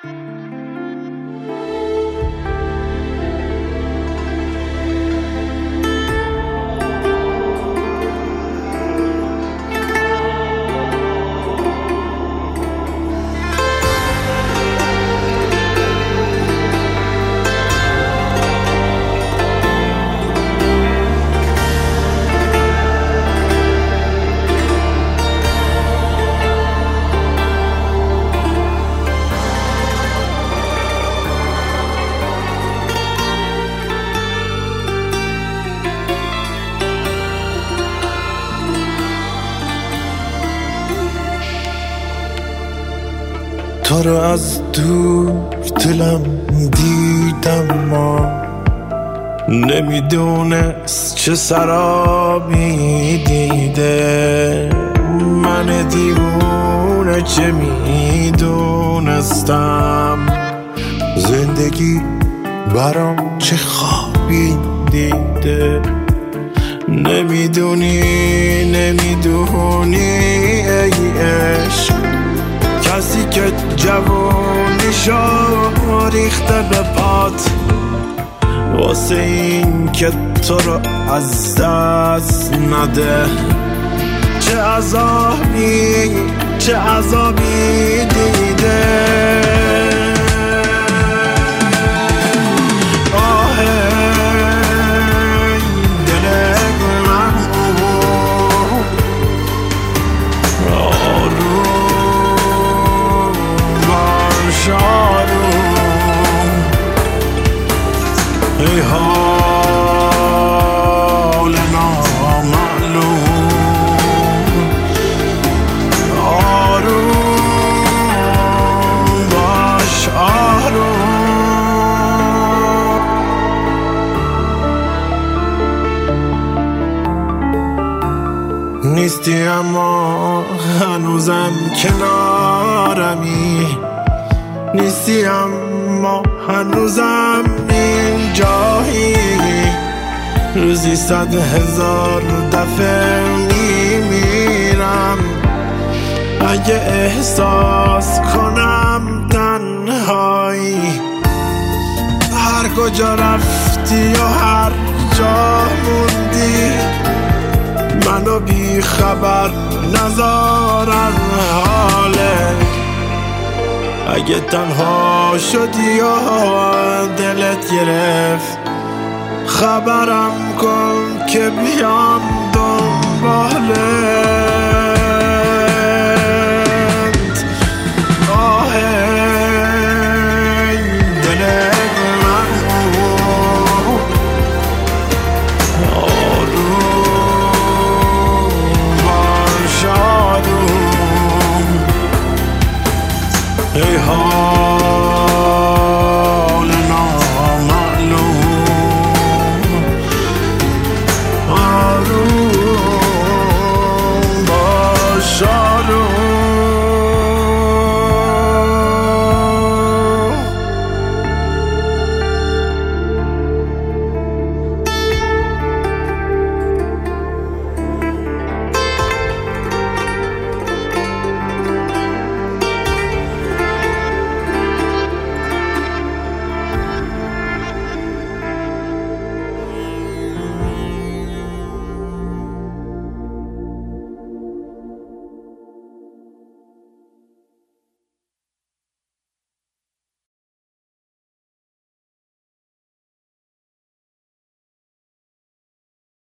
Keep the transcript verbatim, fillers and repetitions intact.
تو رو از دور دلم دیدم ما نمیدونست چه سرابی دیده من دیوونه چه میدونستم زندگی برام چه خوابی دیده نمیدونی نمیدونی ای عشق کسی که جوونیشو ریخته به پات واسه این که تو رو از دست نده چه عذابی چه عذابی دیده ای حال نامعلوم آروم باش آروم نیستی اما هنوزم کنارمی نیستی اما هنوزم اینجایی روزی صد هزار دفعه میمیرم اگه احساس کنم تنهایی هر کجا رفتی و هر جا موندی منو بی خبر نذار از حالت اگه تنها شدی و دلت گرفت خبرم کن که بیام دنبالت آه دل من آروم باش آروم ای